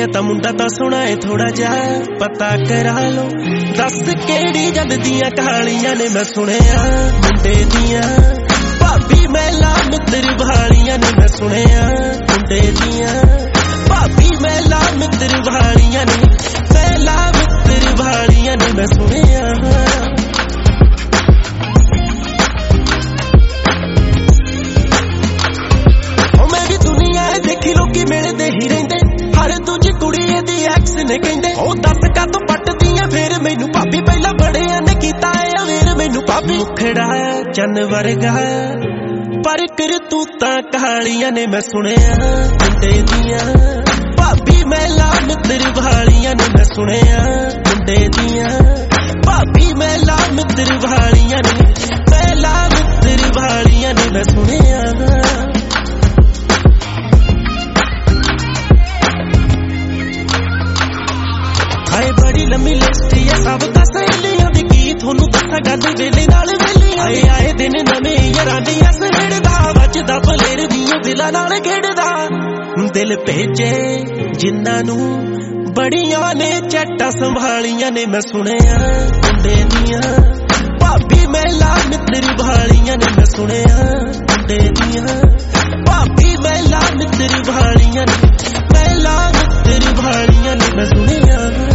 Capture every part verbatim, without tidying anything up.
ਦੀਆਂ ਤਾਂ ਮੁੰਡਾ ਤਾਂ ਸੋਹਣਾ ਏ ਥੋੜਾ ਜਿਹਾ ਪਤਾ ਕਰਾ ਲੋ ਦੱਸ ਕਿਹੜੀ ਗੱਲ ਦੀਆਂ ਕਹਾਣੀਆਂ ਨੇ ਮੈਂ ਸੁਣਿਆ ਮੁੰਡੇ ਦੀਆਂ ਭਾਬੀ ਮੈਲਾ ਮਿੱਤਰ ਬਹਾਲੀਆਂ ਨੇ ਮੈਂ ਸੁਣਿਆ ਮੁੰਡੇ ਦੀਆਂ ਭਾਬੀ ਮੈਲਾ ਮਿੱਤਰ ਬਹਾਲੀਆਂ ਨੇ ਮੈਲਾ ਮਿੱਤਰ ਬਹਾਲੀਆਂ ਨੇ ਮੈਂ ਸੁਣਿਆ ਦੇਖੀ ਲੋਕੀ ਮਿਲਦੇ ਹੀ ਰਹਿੰਦੇ ਹਰ ਦੂਜੀ ਕੁੜੀ ਇਹਦੀ ਐਕਸ ਨੇ ਕਹਿੰਦੇ ਉਹ ਦੱਸ ਕਾਤੋਂ ਪੱਟਦੀਆਂ ਫੇਰ ਮੈਨੂੰ ਭਾਬੀ ਪਹਿਲਾਂ ਬੜਿਆਂ ਨੇ ਕੀਤਾ ਏ ਅਵੇਰ ਮੈਨੂੰ ਭਾਬੀ ਮੁਖੜਾ ਚੰਨ ਵਰਗਾ ਪਰ ਕਰਤੂਤਾਂ ਕਹਾਣੀਆਂ ਨੇ ਮੈਂ ਸੁਣਿਆ ਮੁੰਡੇ ਦੀਆਂ ਭਾਬੀ ਮੈਲਾ ਮਿੱਤਰ ਬਹਾਲੀਆਂ ਨੇ ਮੈਂ ਸੁਣਿਆ ਮੁੰਡੇ ਦੀਆਂ ਭਾਬੀ ਮੈਲਾ ਮਿੱਤਰ ਬਹਾਲੀਆਂ ਨੇ ਮੈਲਾ ਮਿੱਤਰ ਬਹਾਲੀਆਂ ਨੇ ਮੈਂ ਸੁਣਿਆ ਹਾਏ ਬੜੀ ਲੰਮੀ ਲਿਸਟ ਏ ਸਭ ਦਾ ਸਹੇਲੀਆਂ ਦੀ ਕੀ ਤੁਹਾਨੂੰ ਦੱਸਾਂ ਗੱਲ ਵੇਲੇ ਨਾਲ ਵੇਲੀ ਆਏ ਆਏ ਦਿਨ ਨਵੇਂ ਯਾਰਾਂ ਦੀ ਅਸੜਦਾ ਵੱਜਦਾ ਬਲੇਰ ਦੀਆਂ ਦਿਲਾਂ ਨਾਲ ਖੇਡਦਾ ਦਿਲ ਭੇਜੇ ਜਿਨ੍ਹਾਂ ਨੂੰ ਬੜੀਆਂ ਨੇ ਚੱਟਾਂ ਸੰਭਾਲੀਆਂ ਨੇ ਮੈਂ ਸੁਣਿਆ ਮੁੰਡੇ ਦੀਆਂ ਭਾਬੀ ਮੈਲਾ ਮਿੱਤਰ ਬਹਾਲੀਆਂ ਨੇ ਮੈਂ ਸੁਣਿਆ ਮੁੰਡੇ ਦੀਆਂ ਭਾਬੀ ਮੈਲਾ ਮਿੱਤਰ ਬਹਾਲੀਆਂ ਨੇ ਮੈਲਾ ਮਿੱਤਰ ਬਹਾਲੀਆਂ ਨੇ ਮੈਂ ਸੁਣਿਆ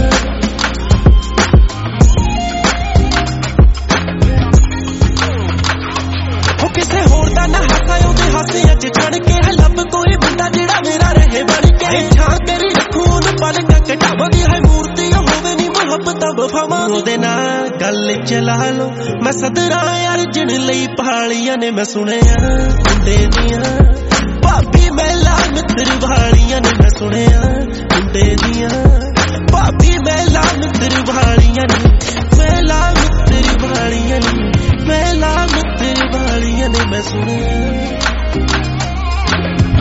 ਕਿਸੇ ਹੋਰ ਦਾ ਨਾ ਹਾਸਾ ਉਹਦੇ ਹਾਸਿਆਂ ਚ ਛੱਡ ਕੇ ਲੱਭ ਕੋਈ ਬੰਦਾ ਜਿਹੜਾ ਮੇਰਾ ਰਹੇ ਬਣ ਕੇ ਛਾਂ ਤੇਰੀ ਰੱਖੂ ਉਹਨੂੰ ਪਲਕਾਂ ਘਟਾਵਾਂਗੀ ਹੈ ਮੂਰਤੀ ਹੋਵੇ ਨੀ ਮੁਹੱਬਤਾਂ ਵਫਾਵਾਂ ਉਹਦੇ ਨਾਲ ਗੱਲ ਚਲਾ ਲੋ ਮੈਂ ਸਦਰਾਂ ਅਰਜਨ ਲਈ ਪਹਾੜੀਆਂ ਨੇ ਮੈਂ ਸੁਣਿਆ ਮੁੰਡੇ ਦੀਆਂ ਭਾਬੀ ਮੈਲਾ ਮਿੱਤਰ ਬਹਾਲੀਆਂ ਨੇ ਮੈਂ ਸੁਣਿਆ ਮੁੰਡੇ ਦੀਆਂ ਭਾਬੀ ਮੈਲਾ ਮਿੱਤਰ ਬਹਾਲੀਆਂ ਨੇ ਮੈਲਾ ਮਿੱਤਰ ਬਹਾਲੀਆਂ ਨੇ ਮੈਲਾ ਮਿੱਤਰ ਬਹਾਲੀਆਂ ਨੇ ਮੈਂ ਸੁਣਿਆ